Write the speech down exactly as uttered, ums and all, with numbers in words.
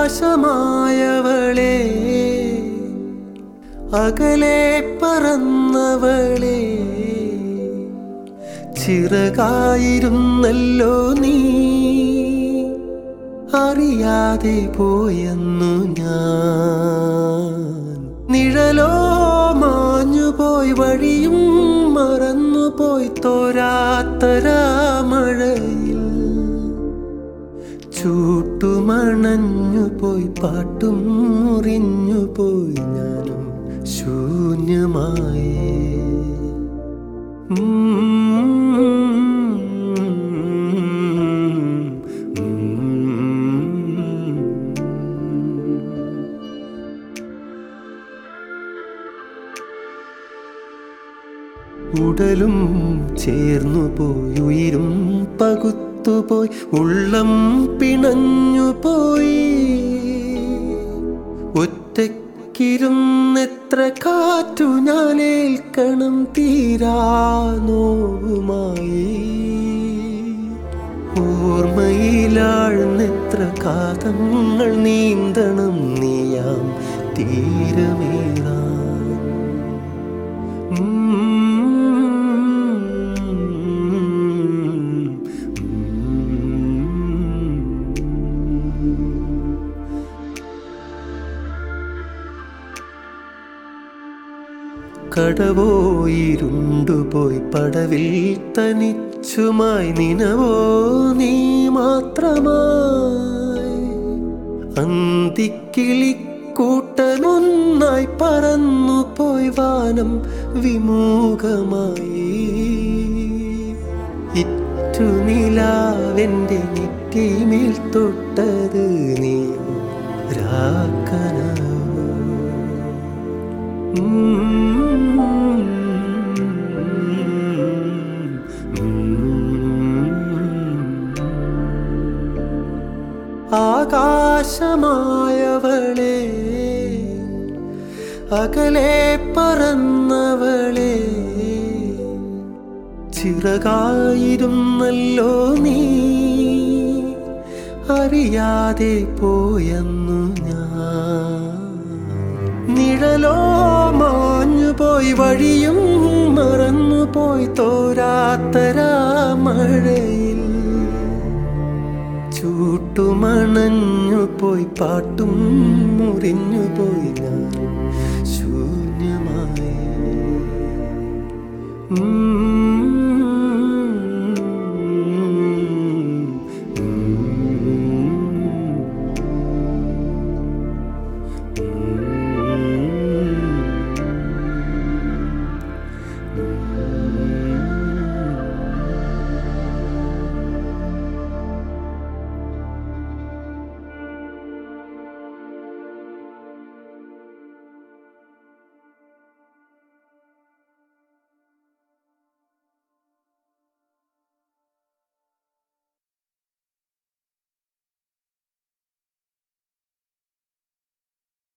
ആകാശമായവളെ അകലെ പറന്നവളെ ചിറകായിരുന്നല്ലോ നീ അറിയാതെ പോയെന്നു ഞാൻ നിഴലോ മാഞ്ഞുപോയി വഴിയും മറന്നുപോയി തോരാത്തരാമഴയിൽ ചൂട്ടുമണഞ്ഞുപോയി പാട്ടും മുറിഞ്ഞുപോയി ഞാനും ശൂന്യമായി ഉടലും ചേർന്നുപോയി ഉയിരും പകുത്തുപോയി ഉള്ളം പിണഞ്ഞുപോയി ഒറ്റയ്ക്കിരുന്നെത്ര കാറ്റു ഞാനേൽക്കണം തീരാനോവുമായി ഓർമ്മയിലാഴ്ന്നെത്ര കാതങ്ങൾ നീന്തണം നീയാം തീരമേറാൻ കടവോയിരുണ്ടുപോയി പടവിൽ തനിച്ചുമായി നിനവോ നീ മാത്രമായി അന്തിക്കിളിക്കൂട്ടനൊന്നായി പറന്നുപോയി വാനം വിമുഖമായി ഇറ്റുനിലാവെൻ്റെ നെറ്റിമേൽ തൊട്ടത് നീ രാക്കനവോ ആകാശമായവളെ അകലെ പറന്നവളെ ചിറകായിരുന്നല്ലോ നീ അറിയാതെ പോയെന്നു ഞാൻ നിഴലോ മാഞ്ഞുപോയി വഴിയും മറന്നുപോയി തോരാത്തരാമഴയിൽ ചൂട്ടുമണഞ്ഞുപോയി പാട്ടും മുറിഞ്ഞുപോയി ഞാൻ ശൂന്യമായി